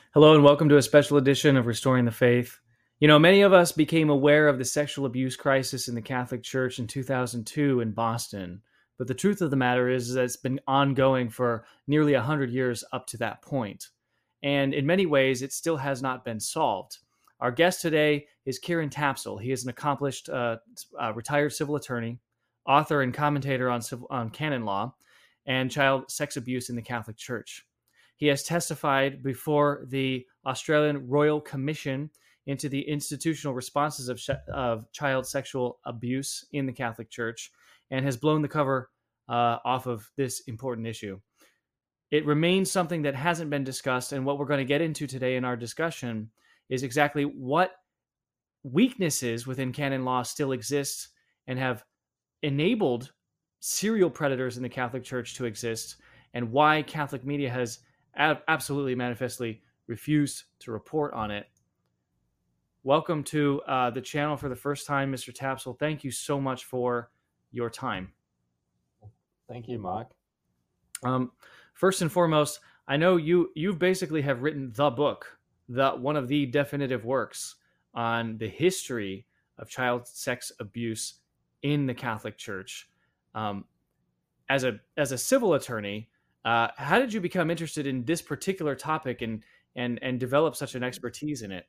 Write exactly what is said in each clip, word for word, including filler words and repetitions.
Hello and welcome to a special edition of Restoring the Faith. You know, many of us became aware of the sexual abuse crisis in the Catholic Church in two thousand two in Boston. But the truth of the matter is that it's been ongoing for nearly one hundred years up to that point. And in many ways, it still has not been solved. Our guest today is Kieran Tapsell. He is an accomplished uh, uh, retired civil attorney, author and commentator on, civil, on canon law and child sex abuse in the Catholic Church. He has testified before the Australian Royal Commission into the institutional responses of, sh- of child sexual abuse in the Catholic Church and has blown the cover uh, off of this important issue. It remains something that hasn't been discussed, and what we're going to get into today in our discussion is exactly what weaknesses within canon law still exist and have enabled serial predators in the Catholic Church to exist, and why Catholic media has absolutely manifestly refused to report on it. Welcome to uh, the channel for the first time, Mister Tapsell. Thank you so much for your time. Thank you, Mike. Um, first and foremost, I know you you basically have written the book, the one of the definitive works on the history of child sex abuse in the Catholic Church. Um, as a as a civil attorney, Uh, how did you become interested in this particular topic and and and develop such an expertise in it?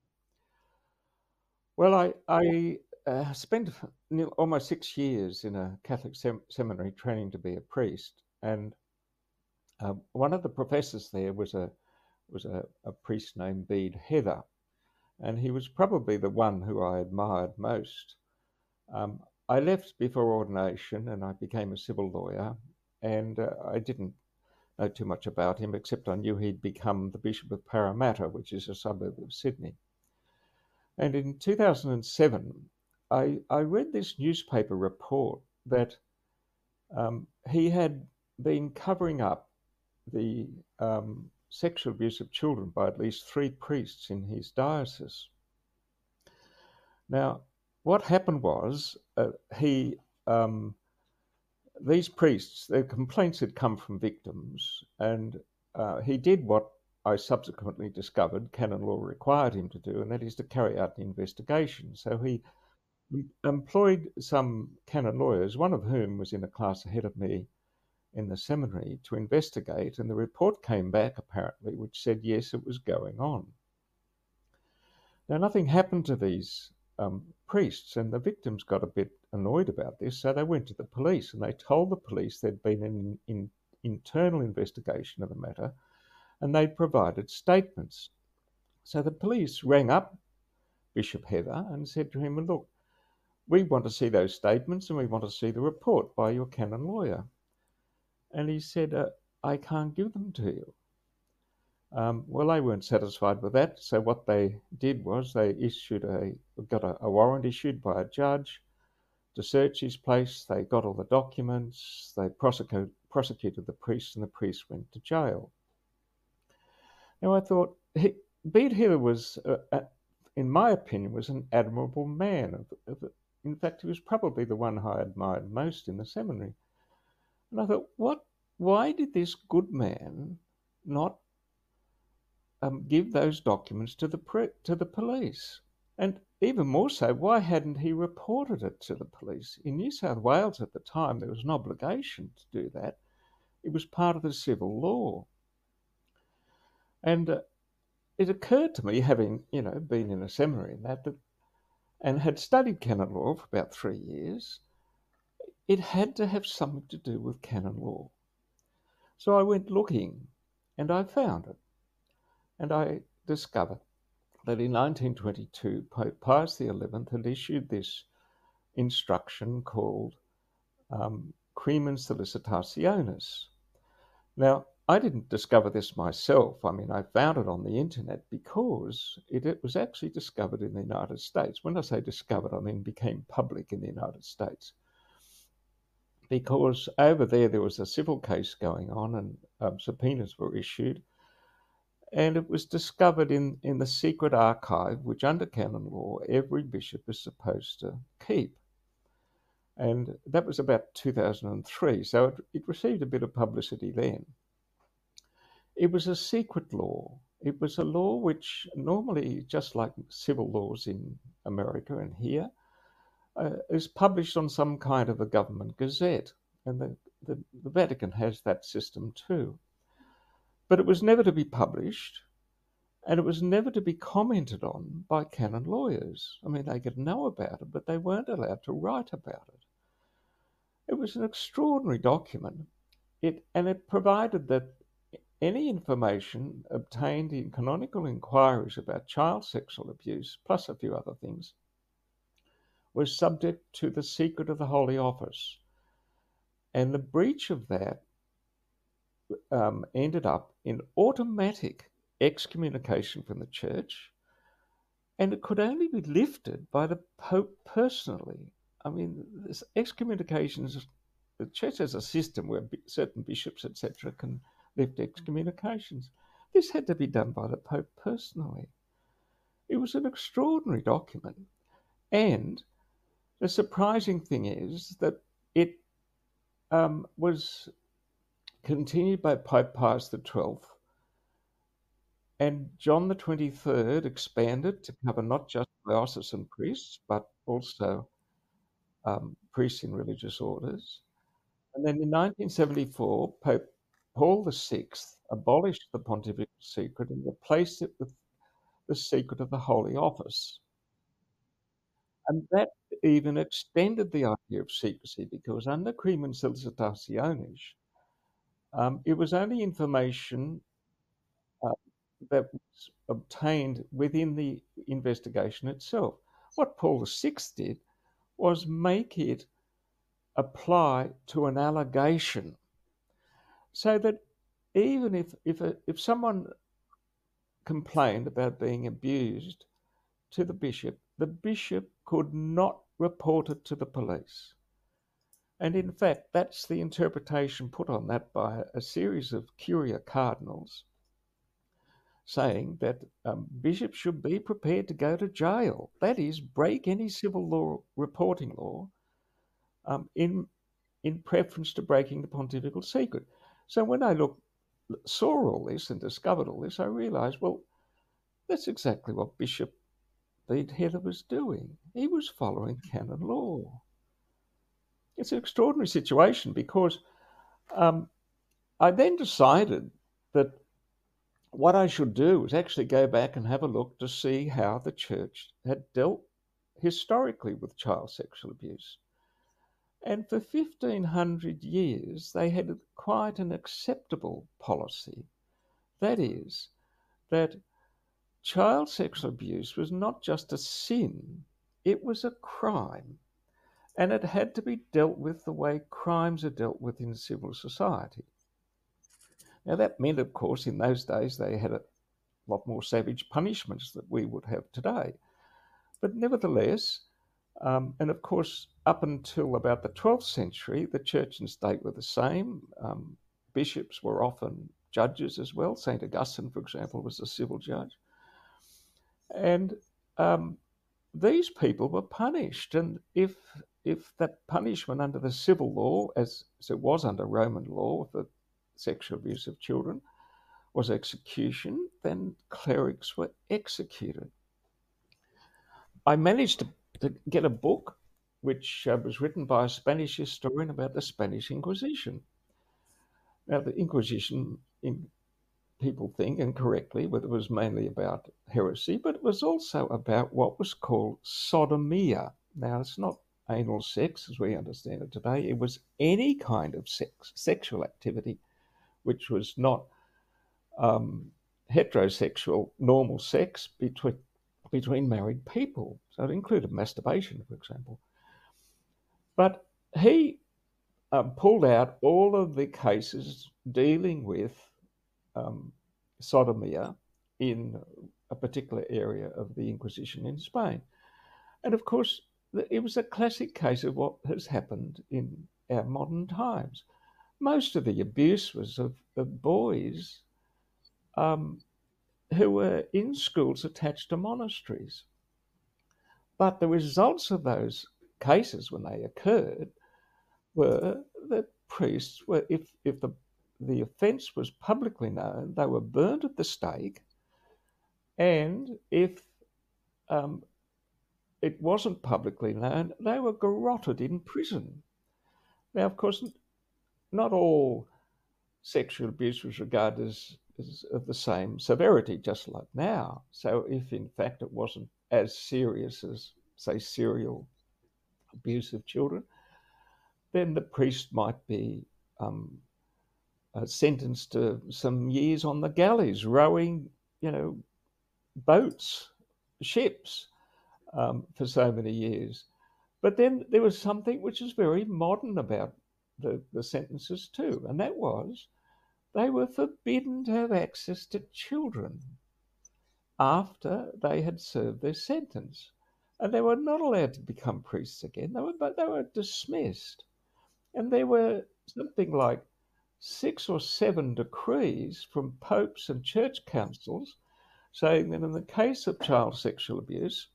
Well, I I uh, spent almost six years in a Catholic sem- seminary training to be a priest, and uh, one of the professors there was a was a, a priest named Bede Heather, and he was probably the one who I admired most. Um, I left before ordination, and I became a civil lawyer, and uh, I didn't know too much about him, except I knew he'd become the Bishop of Parramatta, which is a suburb of Sydney. And in two thousand seven, I, I read this newspaper report that um, he had been covering up the um, sexual abuse of children by at least three priests in his diocese. Now, what happened was uh, he um, these priests, their complaints had come from victims, and uh, he did what I subsequently discovered canon law required him to do, and that is to carry out an investigation. So he employed some canon lawyers, one of whom was in a class ahead of me in the seminary, to investigate, and the report came back apparently, which said yes, it was going on. Now, nothing happened to these um, priests, and the victims got a bit annoyed about this, so they went to the police, and they told the police there'd been an in, internal investigation of the matter, and they'd provided statements. So the police rang up Bishop Heather and said to him, look, we want to see those statements and we want to see the report by your canon lawyer. And he said, uh, I can't give them to you. Um, well, they weren't satisfied with that, so what they did was they issued a got a, a warrant issued by a judge to search his place. They got all the documents. They prosecuted prosecuted the priest, and the priest went to jail. Now, I thought he, Bede Heather was, uh, uh, in my opinion, was an admirable man. Of, of, in fact, he was probably the one I admired most in the seminary. And I thought, what? Why did this good man not um, give those documents to the pre- to the police? And even more so, why hadn't he reported it to the police? In New South Wales at the time, there was an obligation to do that. It was part of the civil law. And uh, it occurred to me, having you know been in a seminary and that, that and had studied canon law for about three years, it had to have something to do with canon law. So I went looking, and I found it. And I discovered that in nineteen twenty-two, Pope Pius the eleventh had issued this instruction called um, Crimen Solicitationis. Now, I didn't discover this myself. I mean, I found it on the internet because it, it was actually discovered in the United States. When I say discovered, I mean became public in the United States. Because over there, there was a civil case going on and um, subpoenas were issued. And it was discovered in, in the secret archive, which under canon law, every bishop is supposed to keep. And that was about two thousand three, so it, it received a bit of publicity then. It was a secret law, It was a law which normally, just like civil laws in America and here, uh, is published on some kind of a government gazette. And the, the, the Vatican has that system too. But it was never to be published, and it was never to be commented on by canon lawyers. I mean, they could know about it, but they weren't allowed to write about it. It was an extraordinary document, it, and it provided that any information obtained in canonical inquiries about child sexual abuse, plus a few other things, was subject to the secret of the Holy Office. And the breach of that um, ended up in automatic excommunication from the church, and it could only be lifted by the Pope personally. I mean, this excommunications, the church has a system where certain bishops, et cetera, can lift excommunications. This had to be done by the Pope personally. It was an extraordinary document. And the surprising thing is that it um, was continued by Pope Pius the twelfth, and John the twenty-third expanded to cover not just diocesan priests, but also um, priests in religious orders. And then in nineteen seventy-four, Pope Paul the sixth abolished the pontifical secret and replaced it with the secret of the Holy Office. And that even extended the idea of secrecy, because under Crimen Solicitationis, um, it was only information uh, that was obtained within the investigation itself. What Paul the sixth did was make it apply to an allegation, so that even if if a, if someone complained about being abused to the bishop, the bishop could not report it to the police. And in fact, that's the interpretation put on that by a series of Curia cardinals, saying that um, bishops should be prepared to go to jail. That is, break any civil law reporting law um, in in preference to breaking the pontifical secret. So when I looked, saw all this and discovered all this, I realised, well, that's exactly what Bishop Bede Heather was doing. He was following canon law. It's an extraordinary situation, because um, I then decided that what I should do was actually go back and have a look to see how the church had dealt historically with child sexual abuse. And for fifteen hundred years, they had quite an acceptable policy. That is, that child sexual abuse was not just a sin, it was a crime. And it had to be dealt with the way crimes are dealt with in civil society. Now, that meant, of course, in those days they had a lot more savage punishments that we would have today. But nevertheless, um, and of course, up until about the twelfth century, the church and state were the same. Um, bishops were often judges as well. Saint Augustine, for example, was a civil judge. And um, these people were punished. And if if that punishment under the civil law, as, as it was under Roman law for sexual abuse of children, was execution, then clerics were executed. I managed to, to get a book which uh, was written by a Spanish historian about the Spanish Inquisition. Now, the Inquisition, in, people think, and correctly, but it was mainly about heresy, but it was also about what was called sodomia. Now, it's not anal sex as we understand it today. It was any kind of sex, sexual activity, which was not um, heterosexual, normal sex between between married people. So it included masturbation, for example. But he um, pulled out all of the cases dealing with um, sodomia in a particular area of the Inquisition in Spain. And of course, it was a classic case of what has happened in our modern times. Most of the abuse was of, of boys um, who were in schools attached to monasteries. But the results of those cases when they occurred were that priests were, if, if the, the offence was publicly known, they were burnt at the stake, And if um, it wasn't publicly known, they were garroted in prison. Now, of course, not all sexual abuse was regarded as, as of the same severity, just like now. So if in fact it wasn't as serious as, say, serial abuse of children, then the priest might be um, uh, sentenced to some years on the galleys, rowing, you know, boats, ships, um, for so many years. But then there was something which is very modern about the, the sentences too, and that was they were forbidden to have access to children after they had served their sentence. And they were not allowed to become priests again. They were, but they were dismissed. And there were something like six or seven decrees from popes and church councils saying that in the case of child sexual abuse,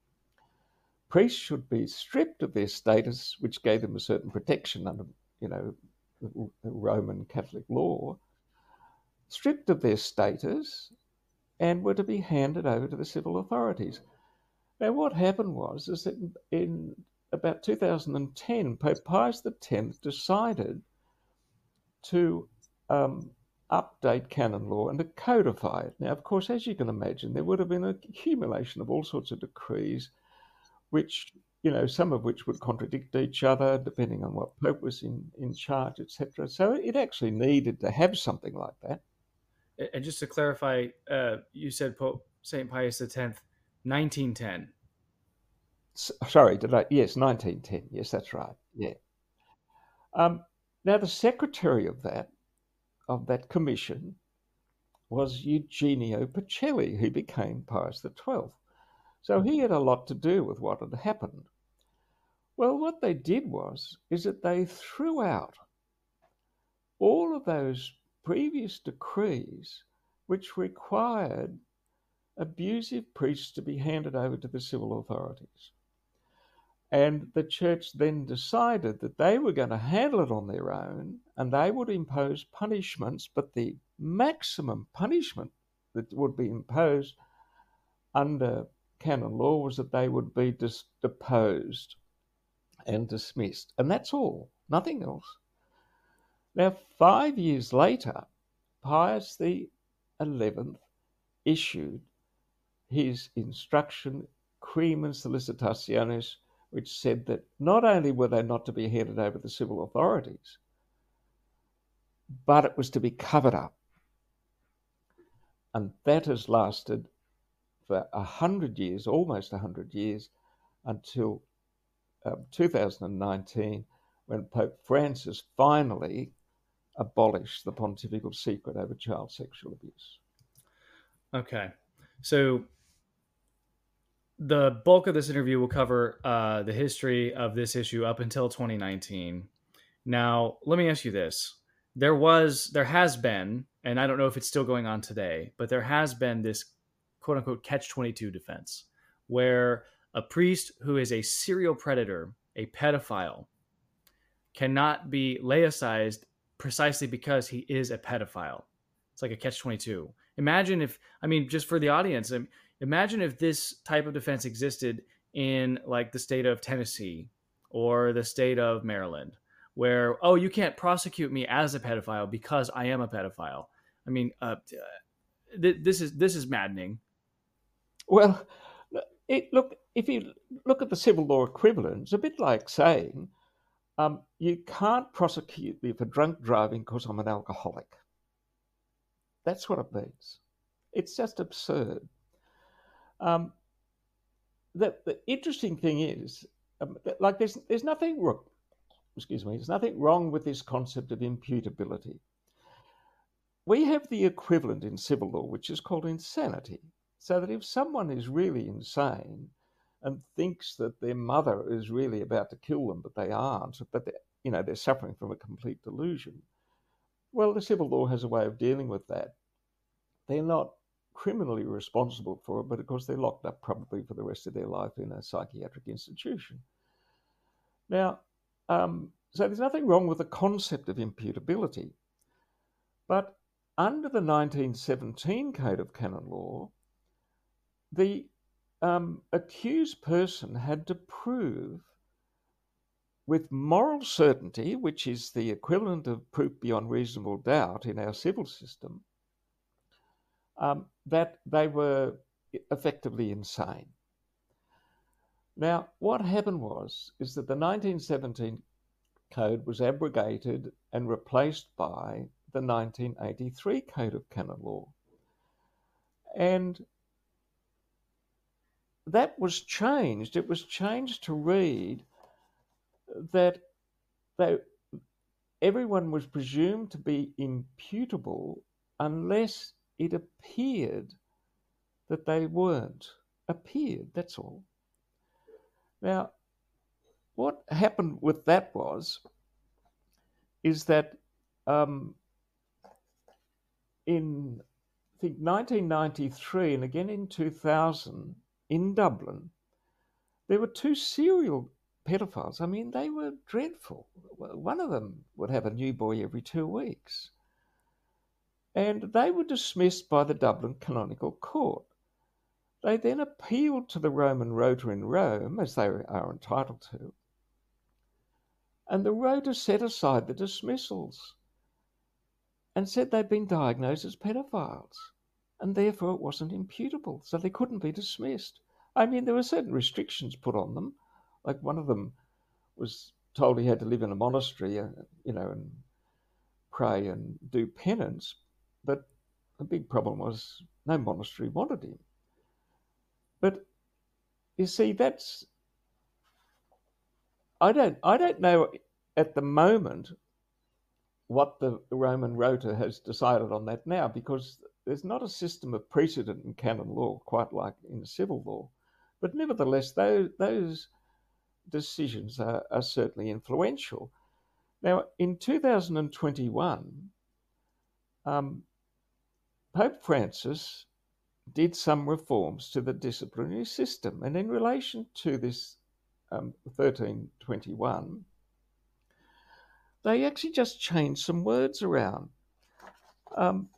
priests should be stripped of their status, which gave them a certain protection under, you know, the Roman Catholic law, stripped of their status and were to be handed over to the civil authorities. Now, what happened was is that in about two thousand ten, Pope Pius X decided to um, update canon law and to codify it. Now, of course, as you can imagine, there would have been an accumulation of all sorts of decrees, which, you know, some of which would contradict each other depending on what Pope was in, in charge, et cetera. So it actually needed to have something like that. And just to clarify, uh, you said Pope Saint Pius X, nineteen ten. Sorry, did I? Yes, nineteen ten. Yes, that's right. Yeah. Um, now, the secretary of that of that commission was Eugenio Pacelli, who became Pius the twelfth. So he had a lot to do with what had happened. Well, what they did was is that they threw out all of those previous decrees which required abusive priests to be handed over to the civil authorities. And the church then decided that they were going to handle it on their own and they would impose punishments, but the maximum punishment that would be imposed under canon law was that they would be dis- deposed and dismissed. And that's all, nothing else. Now, five years later, Pius the eleventh issued his instruction, Crimen Solicitationis, which said that not only were they not to be handed over to the civil authorities, but it was to be covered up. And that has lasted for a hundred years, almost a hundred years, until um, two thousand nineteen, when Pope Francis finally abolished the pontifical secret over child sexual abuse. Okay. So the bulk of this interview will cover uh, the history of this issue up until twenty nineteen. Now, let me ask you this. There was, there has been, and I don't know if it's still going on today, but there has been this quote unquote catch twenty-two defense where a priest who is a serial predator, a pedophile, cannot be laicized precisely because he is a pedophile. It's like a catch twenty-two. Imagine if, I mean, just for the audience, imagine if this type of defense existed in like the state of Tennessee or the state of Maryland, where, oh, you can't prosecute me as a pedophile because I am a pedophile. I mean, uh, th- this is this is maddening. Well, it, look, if you look at the civil law equivalent, it's a bit like saying, um, you can't prosecute me for drunk driving because I'm an alcoholic. That's what it means. It's just absurd. Um, the, the interesting thing is, um, that, like, there's there's nothing wrong. Excuse me. There's nothing wrong with this concept of imputability. We have the equivalent in civil law, which is called insanity. So that if someone is really insane and thinks that their mother is really about to kill them, but they aren't, but they're, you know, they're suffering from a complete delusion, well, the civil law has a way of dealing with that. They're not criminally responsible for it, but of course they're locked up probably for the rest of their life in a psychiatric institution. Now, um, so there's nothing wrong with the concept of imputability, but under the nineteen seventeen Code of Canon Law, the um, accused person had to prove with moral certainty, which is the equivalent of proof beyond reasonable doubt in our civil system, um, that they were effectively insane. Now, what happened was, is that the nineteen seventeen Code was abrogated and replaced by the nineteen eighty-three Code of Canon Law. And that was changed. It was changed to read that they, everyone was presumed to be imputable unless it appeared that they weren't. Appeared, that's all. Now, what happened with that was, is that um, in, I think, nineteen ninety-three and again in two thousand, in Dublin, there were two serial pedophiles. I mean, they were dreadful. One of them would have a new boy every two weeks. And they were dismissed by the Dublin Canonical Court. They then appealed to the Roman Rota in Rome, as they are entitled to, and the Rota set aside the dismissals and said they'd been diagnosed as pedophiles, and therefore it wasn't imputable, so they couldn't be dismissed. I mean, there were certain restrictions put on them. Like one of them was told he had to live in a monastery, uh, you know, and pray and do penance. But the big problem was no monastery wanted him. But you see, that's, I don't, I don't know at the moment what the Roman Rota has decided on that now, because there's not a system of precedent in canon law quite like in civil law. But nevertheless, those, those decisions are, are certainly influential. Now, in two thousand twenty-one, um, Pope Francis did some reforms to the disciplinary system. And in relation to this um, thirteen twenty-one, they actually just changed some words around. Um,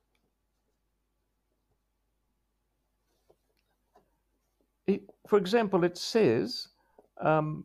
it, for example, it says um,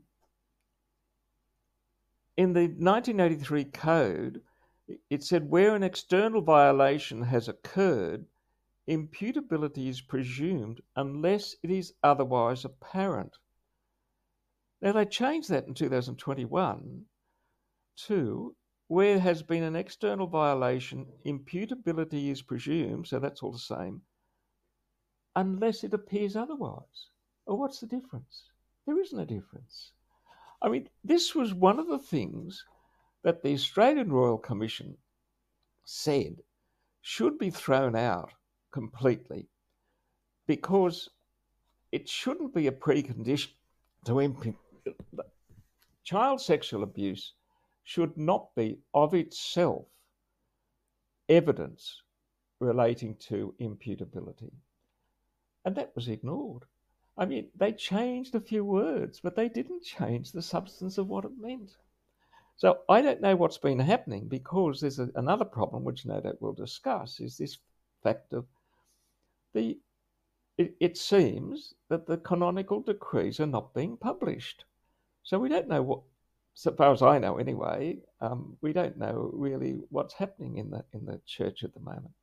in the nineteen eighty-three Code, it said where an external violation has occurred, imputability is presumed unless it is otherwise apparent. Now, they changed that in two thousand twenty-one to where has been an external violation, imputability is presumed, so that's all the same, unless it appears otherwise. Well, what's the difference? There isn't a difference. I mean, this was one of the things that the Australian Royal Commission said should be thrown out completely, because it shouldn't be a precondition to impute. Child sexual abuse should not be of itself evidence relating to imputability. And that was ignored. I mean, they changed a few words, but they didn't change the substance of what it meant. So I don't know what's been happening, because there's a, another problem, which no doubt we'll discuss, is this fact of the, it, it seems that the canonical decrees are not being published. So we don't know what, so far as I know anyway, um, we don't know really what's happening in the in the church at the moment.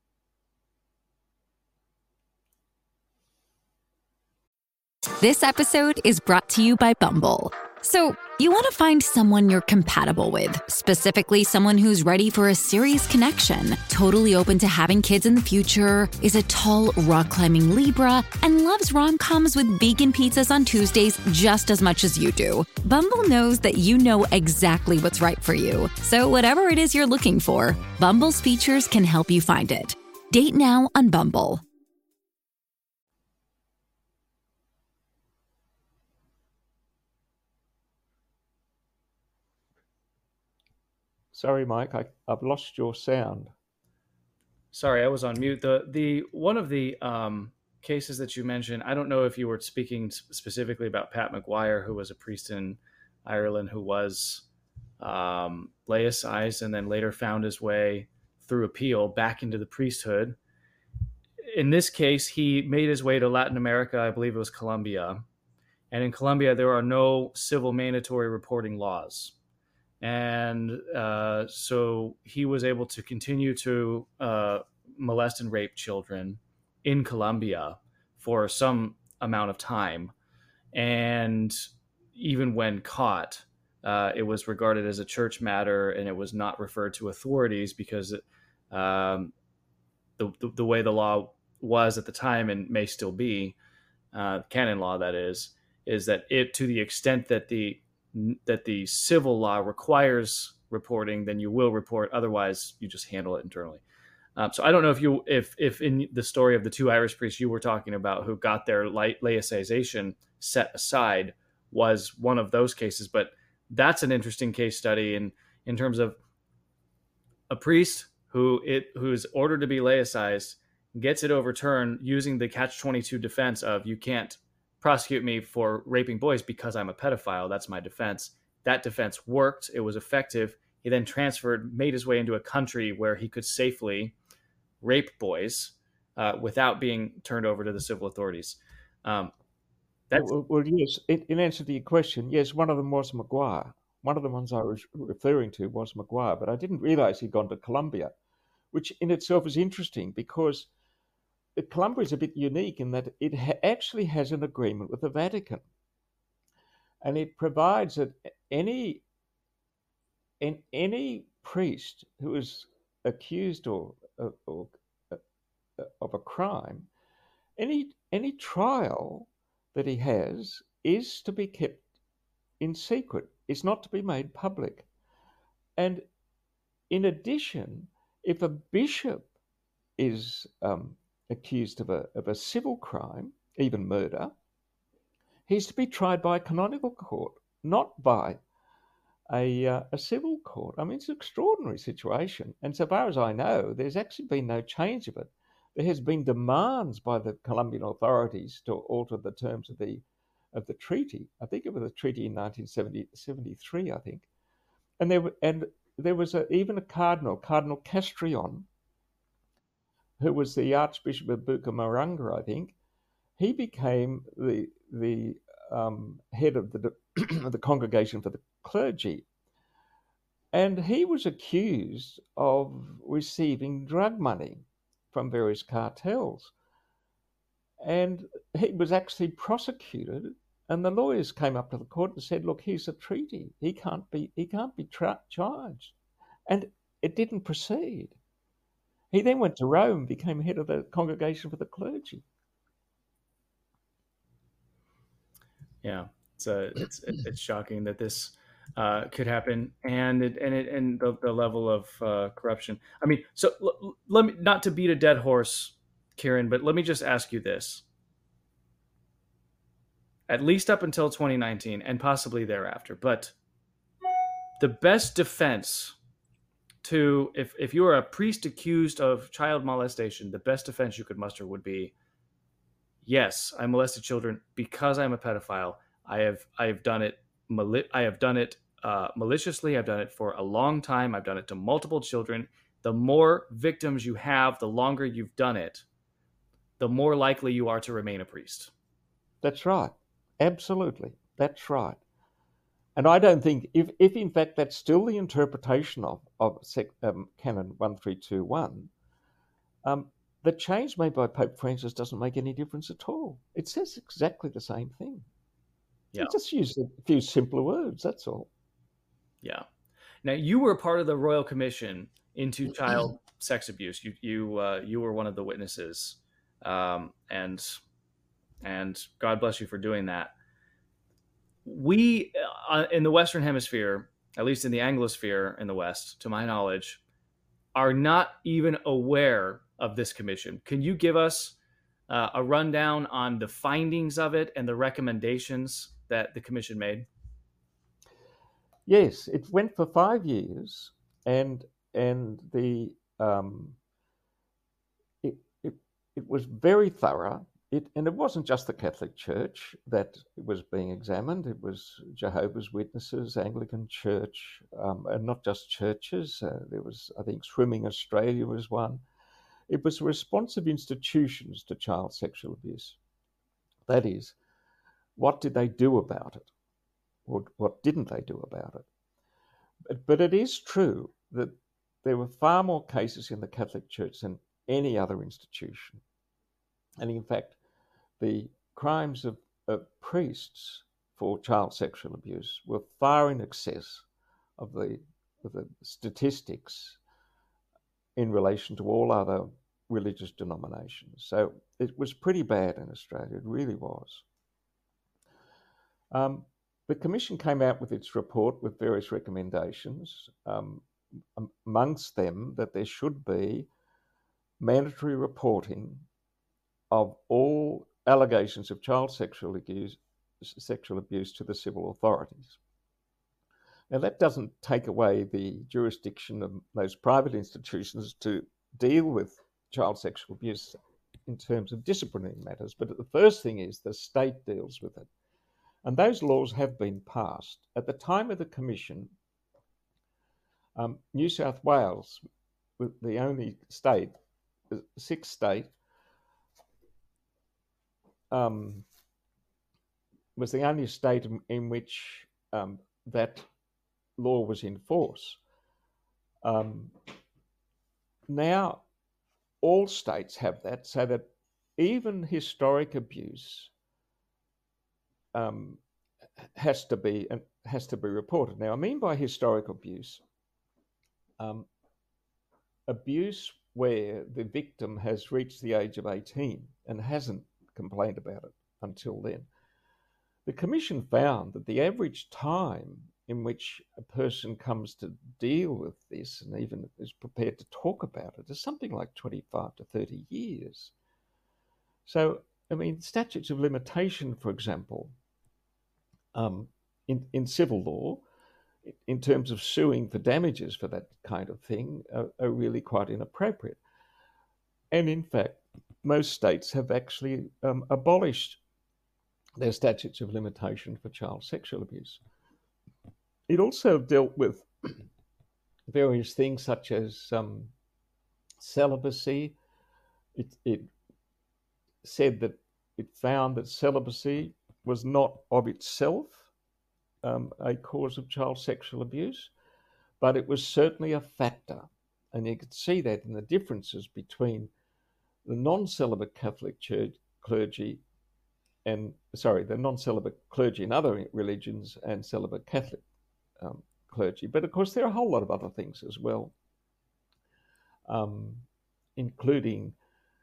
This episode is brought to you by Bumble. So, you want to find someone you're compatible with, specifically someone who's ready for a serious connection, totally open to having kids in the future, is a tall, rock-climbing Libra, and loves rom-coms with vegan pizzas on Tuesdays just as much as you do. Bumble knows that you know exactly what's right for you. So whatever it is you're looking for, Bumble's features can help you find it. Date now on Bumble. Sorry, Mike, I, I've lost your sound. Sorry, I was on mute. The the one of the um, cases that you mentioned, I don't know if you were speaking specifically about Pat McGuire, who was a priest in Ireland who was um, laicized and then later found his way through appeal back into the priesthood. in this case, he made his way to Latin America. I believe it was Colombia. And in Colombia, there are no civil mandatory reporting laws. And uh, so he was able to continue to uh, molest and rape children in Colombia for some amount of time. And even when caught, uh, it was regarded as a church matter, and it was not referred to authorities because it, um, the, the the way the law was at the time, and may still be, uh, canon law that is, is that it, to the extent that the that the civil law requires reporting, then you will report. Otherwise, you just handle it internally. Um, so I don't know if you if if in the story of the two Irish priests you were talking about who got their laicization set aside was one of those cases, but that's an interesting case study in in terms of a priest who it who is ordered to be laicized gets it overturned using the catch twenty-two defense of you can't prosecute me for raping boys because I'm a pedophile. That's my defense. That defense worked. It was effective. He then transferred, made his way into a country where he could safely rape boys uh, without being turned over to the civil authorities. Um, that's... Well, well, yes, in, in answer to your question, yes, one of them was Maguire. One of the ones I was referring to was Maguire, but I didn't realize he'd gone to Colombia, which in itself is interesting because Colombia is a bit unique in that it ha- actually has an agreement with the Vatican. And it provides that any, in, any priest who is accused or, or, or of a crime, any any trial that he has is to be kept in secret. It's not to be made public. And in addition, if a bishop is um, accused of a of a civil crime, even murder, he's to be tried by a canonical court, not by a uh, a civil court. I mean, it's an extraordinary situation. And so far as I know, there's actually been no change of it. There has been demands by the Colombian authorities to alter the terms of the of the treaty. I think it was a treaty in nineteen seventy-three, I think. And there and there was a, even a cardinal, Cardinal Castrillon, who was the Archbishop of Bucaramanga, I think. He became the the um, head of the of the Congregation for the Clergy, and he was accused of receiving drug money from various cartels, and he was actually prosecuted. And the lawyers came up to the court and said, "Look, here's a treaty. He can't be he can't be tra- charged," and it didn't proceed. He then went to Rome, became head of the Congregation for the Clergy. Yeah, it's a, it's it's shocking that this uh, could happen, and it and it and the, the level of uh, corruption. I mean, so l- let me not to beat a dead horse, Kieran, but let me just ask you this: at least up until twenty nineteen, and possibly thereafter, but the best defense to if if you are a priest accused of child molestation, the best defense you could muster would be, yes, I molested children because I'm a pedophile. I have I have done it mali- I have done it uh, maliciously. I've done it for a long time. I've done it to multiple children. The more victims you have, the longer you've done it, the more likely you are to remain a priest. That's right. Absolutely. That's right. And I don't think, if, if in fact that's still the interpretation of, of um, Canon one three two one, um, the change made by Pope Francis doesn't make any difference at all. It says exactly the same thing. Yeah. It just used a few simpler words, that's all. Yeah. Now, you were part of the Royal Commission into child sex abuse. You you uh, you were one of the witnesses, um, and and God bless you for doing that. We uh, in the Western Hemisphere, at least in the Anglosphere in the West, to my knowledge, are not even aware of this commission. Can you give us uh, a rundown on the findings of it and the recommendations that the commission made? Yes, it went for five years, and and the um, it, it it was very thorough. It and it wasn't just the Catholic Church that was being examined. It was Jehovah's Witnesses, Anglican Church, um, and not just churches. Uh, there was, I think, Swimming Australia was one. It was the response of institutions to child sexual abuse. That is, what did they do about it? Or what didn't they do about it? But, but it is true that there were far more cases in the Catholic Church than any other institution. And in fact, the crimes of, of priests for child sexual abuse were far in excess of the, of the statistics in relation to all other religious denominations. So it was pretty bad in Australia, it really was. Um, the Commission came out with its report with various recommendations, um, amongst them that there should be mandatory reporting of all allegations of child sexual abuse, sexual abuse to the civil authorities. Now, that doesn't take away the jurisdiction of those private institutions to deal with child sexual abuse in terms of disciplinary matters, but the first thing is the state deals with it. And those laws have been passed. At the time of the Commission, um, New South Wales, the only state, the sixth state, um, was the only state in, in which um, that law was in force. Um, now, all states have that, so that even historic abuse um, has to be has to be reported. Now, I mean by historic abuse, um, abuse where the victim has reached the age of eighteen and hasn't complained about it until then. The Commission found that the average time in which a person comes to deal with this and even is prepared to talk about it is something like twenty-five to thirty years. So, I mean, statutes of limitation, for example, um, in, in civil law, in terms of suing for damages for that kind of thing, are, are really quite inappropriate. And in fact, most states have actually um, abolished their statutes of limitation for child sexual abuse. It also dealt with various things such as um, celibacy. It, it said that it found that celibacy was not of itself um, a cause of child sexual abuse, but it was certainly a factor. And you could see that in the differences between the non-celibate Catholic church, clergy and, sorry, the non-celibate clergy in other religions and celibate Catholic um, clergy. But of course, there are a whole lot of other things as well, um, including,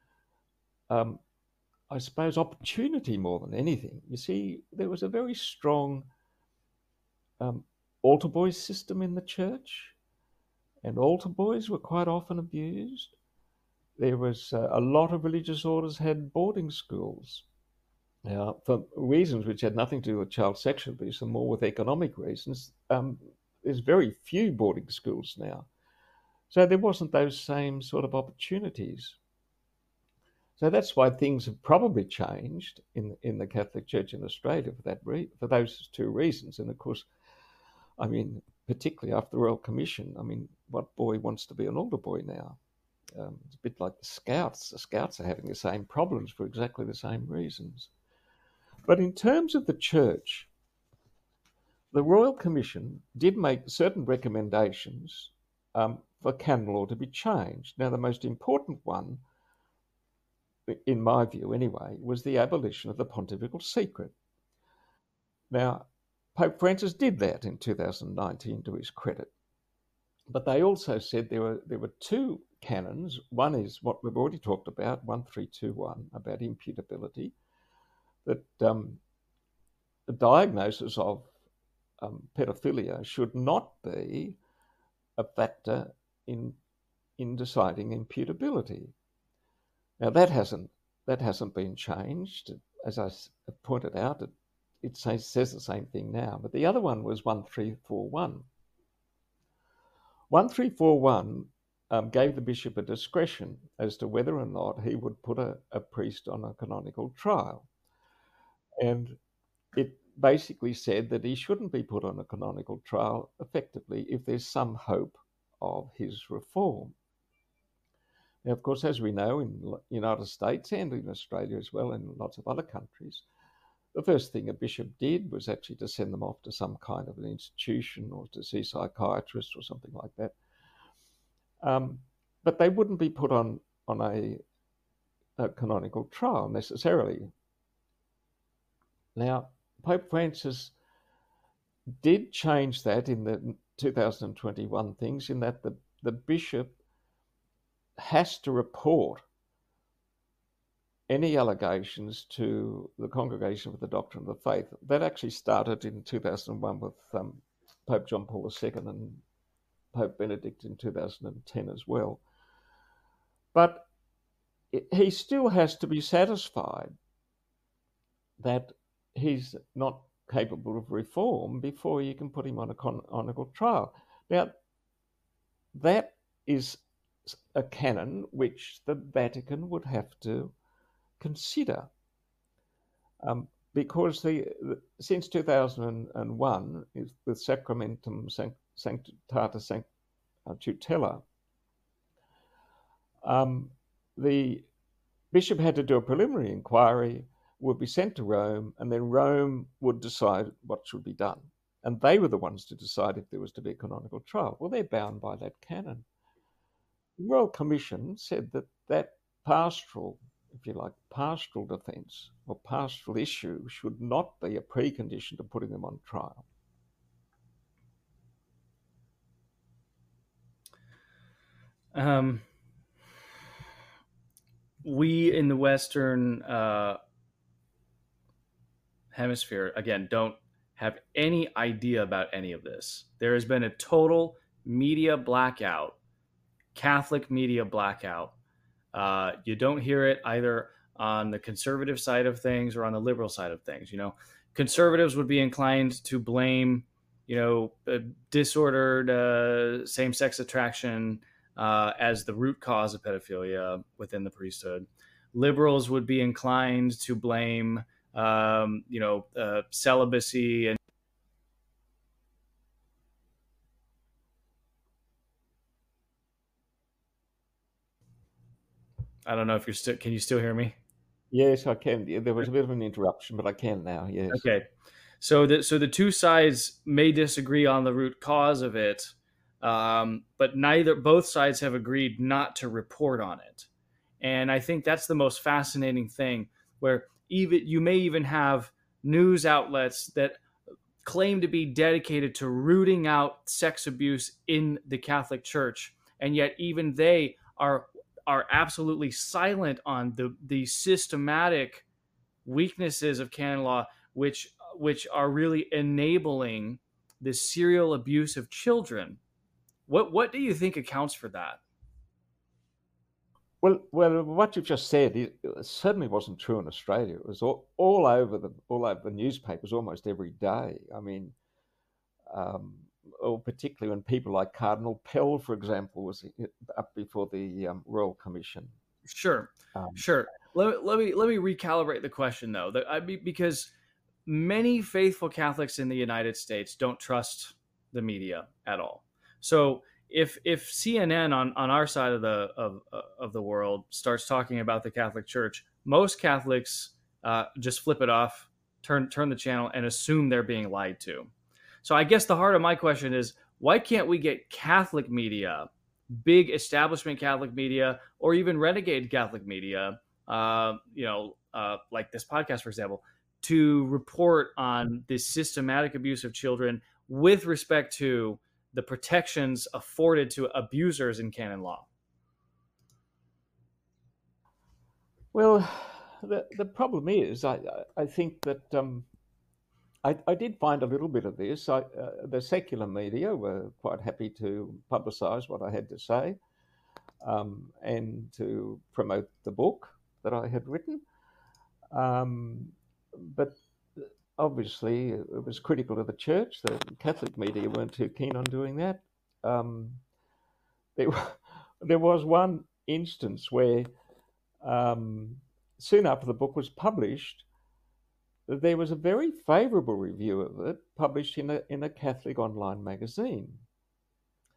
um, I suppose, opportunity more than anything. You see, there was a very strong um, altar boy system in the church, and altar boys were quite often abused. There was uh, a lot of religious orders had boarding schools. Now, for reasons which had nothing to do with child sexual abuse and more with economic reasons, um, there's very few boarding schools now. So there wasn't those same sort of opportunities. So that's why things have probably changed in in the Catholic Church in Australia for that re- for those two reasons. And of course, I mean, particularly after the Royal Commission, I mean, what boy wants to be an altar boy now? Um, it's a bit like the Scouts. The Scouts are having the same problems for exactly the same reasons. But in terms of the church, the Royal Commission did make certain recommendations um, for canon law to be changed. Now, the most important one, in my view anyway, was the abolition of the pontifical secret. Now, Pope Francis did that in two thousand nineteen to his credit. But they also said there were there were two canons. One is what we've already talked about, one three two one, about imputability, that um, the diagnosis of um, pedophilia should not be a factor in in deciding imputability. Now that hasn't that hasn't been changed. As I pointed out, it, it says, says the same thing now. But the other one was one three four one. one three four one um, gave the bishop a discretion as to whether or not he would put a, a priest on a canonical trial. And it basically said that he shouldn't be put on a canonical trial effectively if there's some hope of his reform. Now, of course, as we know, in the United States and in Australia as well, and lots of other countries, the first thing a bishop did was actually to send them off to some kind of an institution or to see psychiatrists or something like that. Um, but they wouldn't be put on, on a, a canonical trial necessarily. Now, Pope Francis did change that in the two thousand twenty-one things, in that the, the bishop has to report any allegations to the Congregation for the Doctrine of the Faith. That actually started in two thousand one with um, Pope John Paul the Second and Pope Benedict in two thousand ten as well. But it, he still has to be satisfied that he's not capable of reform before you can put him on a canonical trial. Now, that is a canon which the Vatican would have to consider, um, because the, the since two thousand one, is the Sacramentum Sanctitatis Tutela, um, the bishop had to do a preliminary inquiry, would be sent to Rome, and then Rome would decide what should be done. And they were the ones to decide if there was to be a canonical trial. Well, they're bound by that canon. The Royal Commission said that that pastoral, if you like, pastoral defence or pastoral issue should not be a precondition to putting them on trial. Um, we in the Western uh, Hemisphere, again, don't have any idea about any of this. There has been a total media blackout, Catholic media blackout. Uh, you don't hear it either on the conservative side of things or on the liberal side of things. You know, conservatives would be inclined to blame, you know, uh, disordered uh, same-sex attraction uh, as the root cause of pedophilia within the priesthood. Liberals would be inclined to blame, um, you know, uh, celibacy and I don't know if you're still, can you still hear me? Yes, I can. There was a bit of an interruption, but I can now, yes. Okay. So the, so the two sides may disagree on the root cause of it, um, but neither, both sides have agreed not to report on it. And I think that's the most fascinating thing, where even you may even have news outlets that claim to be dedicated to rooting out sex abuse in the Catholic Church, and yet even they are are absolutely silent on the the systematic weaknesses of canon law, which which are really enabling the serial abuse of children. What what do you think accounts for that? Well, well, what you've just said, it certainly wasn't true in Australia. It was all, all over the all over the newspapers almost every day. I mean, um, or particularly when people like Cardinal Pell, for example, was up before the um, Royal Commission. Sure, um, sure. Let, let me let me recalibrate the question though. That I because many faithful Catholics in the United States don't trust the media at all. So if if C N N on, on our side of the of of the world starts talking about the Catholic Church, most Catholics uh, just flip it off, turn turn the channel, and assume they're being lied to. So I guess the heart of my question is, why can't we get Catholic media, big establishment Catholic media, or even renegade Catholic media, uh, you know, uh, like this podcast, for example, to report on this systematic abuse of children with respect to the protections afforded to abusers in canon law? Well, the the problem is, I I think that um, I I did find a little bit of this. I, uh, the secular media were quite happy to publicise what I had to say, um, and to promote the book that I had written, um, but obviously, it was critical of the church. The Catholic media weren't too keen on doing that. Um, there, there was one instance where, um, soon after the book was published, there was a very favourable review of it published in a in a Catholic online magazine.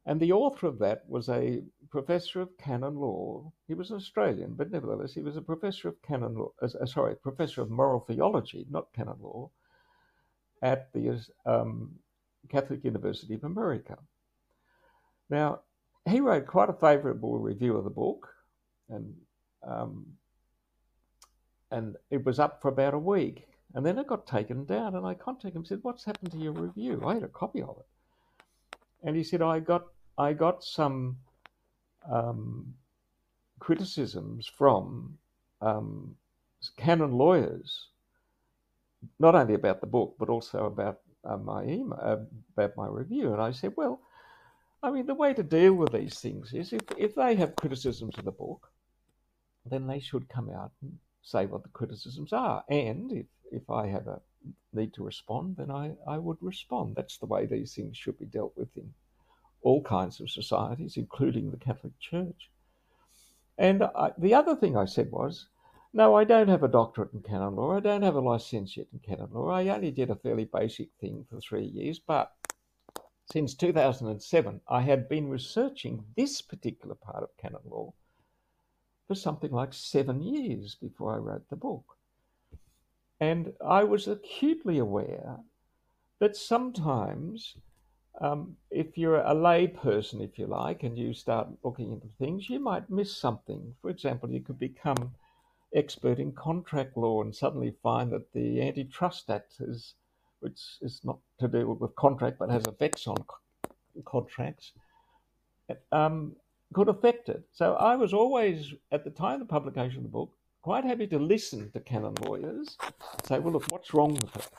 And the author of that was a professor of canon law. He was an Australian, but nevertheless, he was a professor of canon law, uh, sorry, professor of moral theology, not canon law, at the um, Catholic University of America. Now, he wrote quite a favourable review of the book, and um, and it was up for about a week. And then it got taken down, and I contacted him and said, "What's happened to your review?" I had a copy of it. And he said, I got I got some um, criticisms from um, canon lawyers, not only about the book, but also about uh, my email, uh, about my review. And I said, well, I mean, the way to deal with these things is if, if they have criticisms of the book, then they should come out and say what the criticisms are. And if, if I have a need to respond, then I, I would respond. That's the way these things should be dealt with in all kinds of societies, including the Catholic Church. And I, the other thing I said was, no, I don't have a doctorate in canon law. I don't have a licentiate in canon law. I only did a fairly basic thing for three years. But since two thousand seven, I had been researching this particular part of canon law for something like seven years before I wrote the book. And I was acutely aware that sometimes Um, if you're a lay person, if you like, and you start looking into things, you might miss something. For example, you could become expert in contract law and suddenly find that the Antitrust Act, is, which is not to do with contract but has effects on co- contracts, um, could affect it. So I was always, at the time of the publication of the book, quite happy to listen to canon lawyers, say, well, look, what's wrong with it?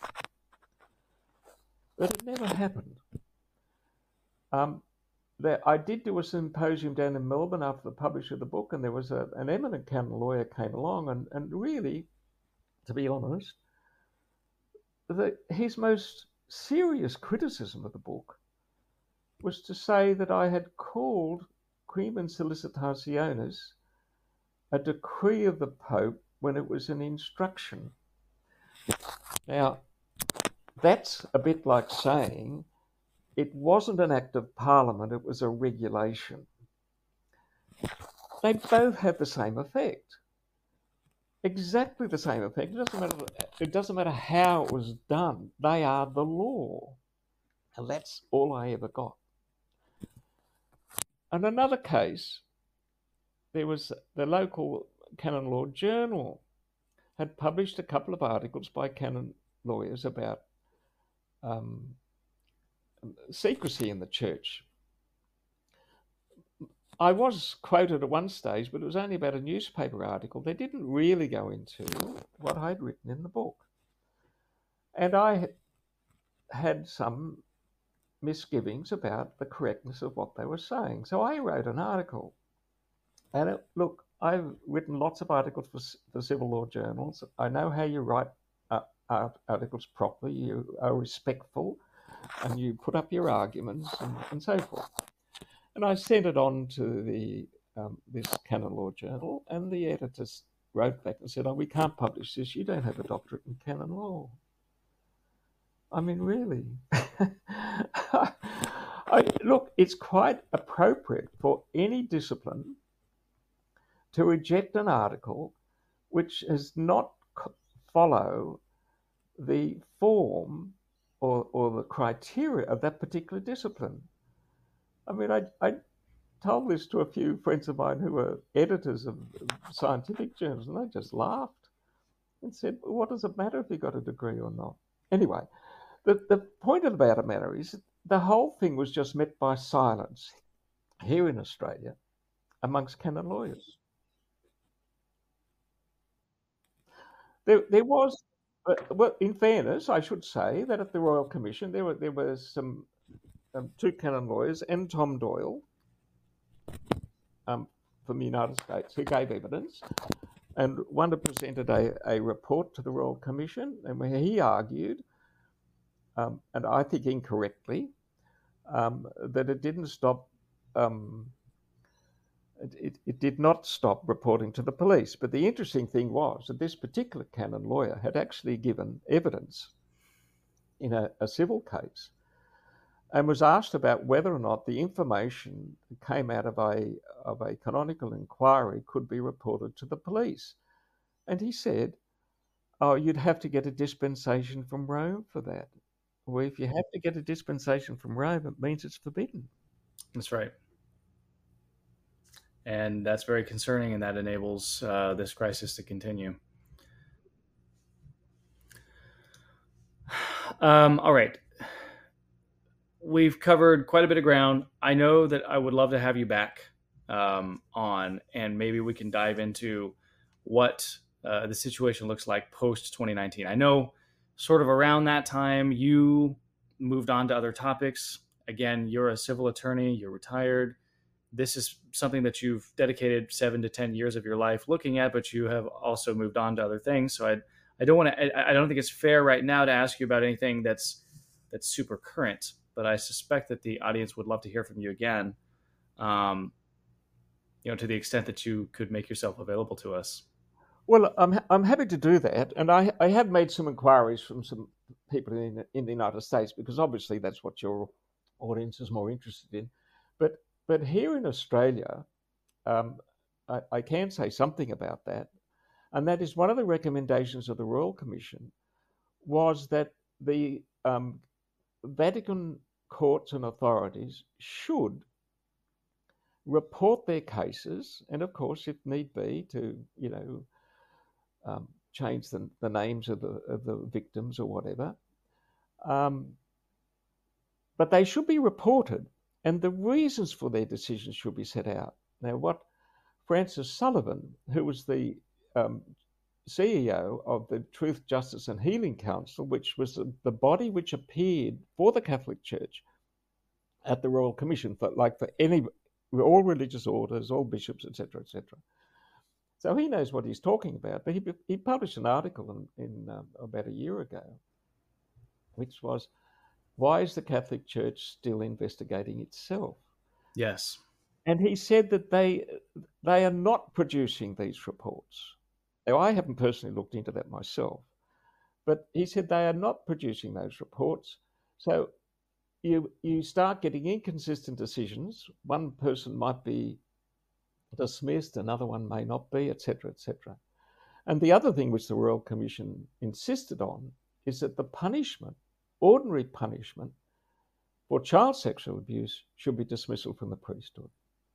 But it never happened. Um, there, I did do a symposium down in Melbourne after the publish of the book, and there was a, an eminent canon lawyer came along, and, and really, to be honest, the, his most serious criticism of the book was to say that I had called Crimen Solicitationis a decree of the Pope when it was an instruction. Now, that's a bit like saying it wasn't an act of Parliament, it was a regulation. They both have the same effect. Exactly the same effect. It doesn't matter, it doesn't matter how it was done. They are the law. And that's all I ever got. And another case, there was the local Canon Law Journal had published a couple of articles by canon lawyers about um, secrecy in the church. I was quoted at one stage, but it was only about a newspaper article. They didn't really go into what I'd written in the book. And I had some misgivings about the correctness of what they were saying. So I wrote an article. And it, look, I've written lots of articles for, for civil law journals. I know how you write uh, art, articles properly. You are respectful and you put up your arguments and, and so forth. And I sent it on to the um, this canon law journal, and the editors wrote back and said, oh, we can't publish this. You don't have a doctorate in canon law. I mean, really? I, look, it's quite appropriate for any discipline to reject an article which does not follow the form or, or the criteria of that particular discipline. I mean, I, I told this to a few friends of mine who were editors of scientific journals, and they just laughed and said, well, what does it matter if you got a degree or not? Anyway, the, the point of the matter is the whole thing was just met by silence here in Australia amongst canon lawyers. There, there was, uh, well, in fairness, I should say that at the Royal Commission, there were there were some um, two canon lawyers and Tom Doyle um, from the United States who gave evidence, and one had presented a, a report to the Royal Commission, and where he argued, um, and I think incorrectly, um, that it didn't stop. Um, It, it, it did not stop reporting to the police. But the interesting thing was that this particular canon lawyer had actually given evidence in a, a civil case and was asked about whether or not the information that came out of a, of a canonical inquiry could be reported to the police. And he said, oh, you'd have to get a dispensation from Rome for that. Well, if you have to get a dispensation from Rome, it means it's forbidden. That's right. And that's very concerning, and that enables uh, this crisis to continue. Um, all right. We've covered quite a bit of ground. I know that I would love to have you back um, on, and maybe we can dive into what uh, the situation looks like post twenty nineteen. I know sort of around that time you moved on to other topics. Again, you're a civil attorney, you're retired. This is something that you've dedicated seven to ten years of your life looking at, but you have also moved on to other things. So I, I don't want to. I don't think it's fair right now to ask you about anything that's that's super current. But I suspect that the audience would love to hear from you again. Um, you know, to the extent that you could make yourself available to us. Well, I'm I'm happy to do that, and I I have made some inquiries from some people in in the United States, because obviously that's what your audience is more interested in. But but here in Australia, um, I, I can say something about that, and that is one of the recommendations of the Royal Commission was that the um, Vatican courts and authorities should report their cases, and of course, if need be, to you know um, change the, the names of the of the victims or whatever. Um, but they should be reported, and the reasons for their decisions should be set out. Now, what Francis Sullivan, who was the um, C E O of the Truth, Justice and Healing Council, which was the, the body which appeared for the Catholic Church at the Royal Commission, for like for any all religious orders, all bishops, et cetera, et cetera. So he knows what he's talking about. But he he published an article in, in um, about a year ago, which was, "Why is the Catholic Church still investigating itself?" Yes. And he said that they they are not producing these reports. Now, I haven't personally looked into that myself, but he said they are not producing those reports. So you you start getting inconsistent decisions. One person might be dismissed, another one may not be, et cetera, et cetera. And the other thing which the Royal Commission insisted on is that the punishment, ordinary punishment for child sexual abuse, should be dismissal from the priesthood.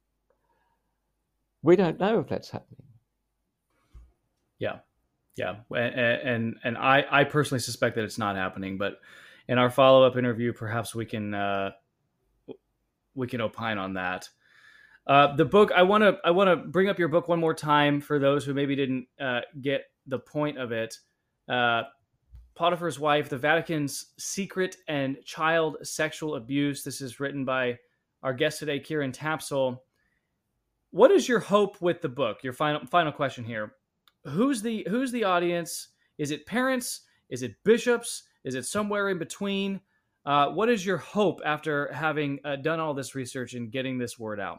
We don't know if that's happening. Yeah, yeah, and and, and I, I personally suspect that it's not happening. But in our follow-up interview, perhaps we can uh, we can opine on that. Uh, the book, I want to I want to bring up your book one more time for those who maybe didn't uh, get the point of it. Uh, Potiphar's Wife, the Vatican's Secret and Child Sexual Abuse. This is written by our guest today, Kieran Tapsell. What is your hope with the book? Your final final question here. Who's the who's the audience? Is it parents? Is it bishops? Is it somewhere in between? Uh, what is your hope after having uh, done all this research and getting this word out?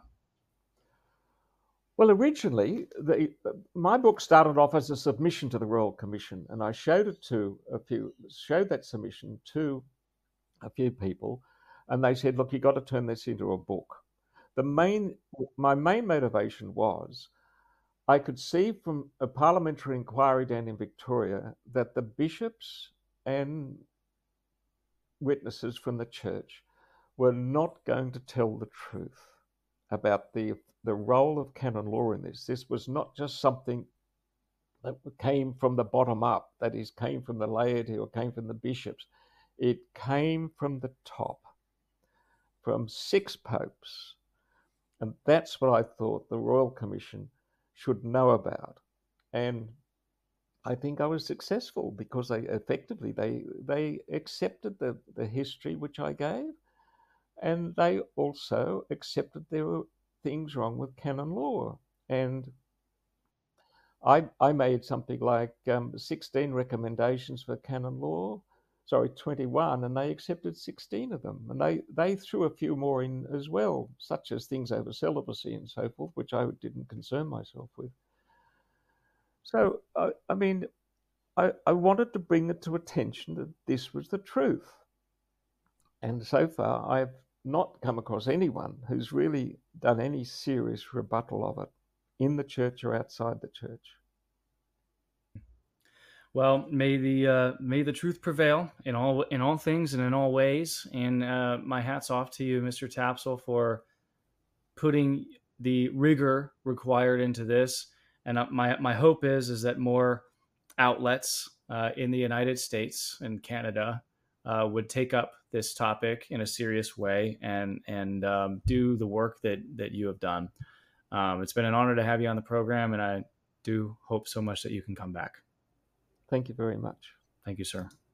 Well, originally, the, my book started off as a submission to the Royal Commission, and I showed it to a few, showed that submission to a few people, and they said, "Look, you got to turn this into a book." The main, my main motivation was, I could see from a parliamentary inquiry down in Victoria that the bishops and witnesses from the church were not going to tell the truth about the the role of canon law in this. This was not just something that came from the bottom up, that is, came from the laity or came from the bishops. It came from the top, from six popes. And that's what I thought the Royal Commission should know about. And I think I was successful because they effectively, they they accepted the, the history which I gave, and they also accepted there were things wrong with canon law. And I I made something like um, sixteen recommendations for canon law, sorry, twenty-one, and they accepted sixteen of them. And they, they threw a few more in as well, such as things over celibacy and so forth, which I didn't concern myself with. So, I, I mean, I, I wanted to bring it to attention that this was the truth. And so far, I've not come across anyone who's really done any serious rebuttal of it in the church or outside the church. Well, may the uh, may the truth prevail in all in all things and in all ways. And uh, my hat's off to you, Mister Tapsell, for putting the rigor required into this. And uh, my my hope is is that more outlets uh, in the United States and Canada uh, would take up this topic in a serious way and and um, do the work that that you have done. Um, it's been an honor to have you on the program, and I do hope so much that you can come back. Thank you very much. Thank you, sir.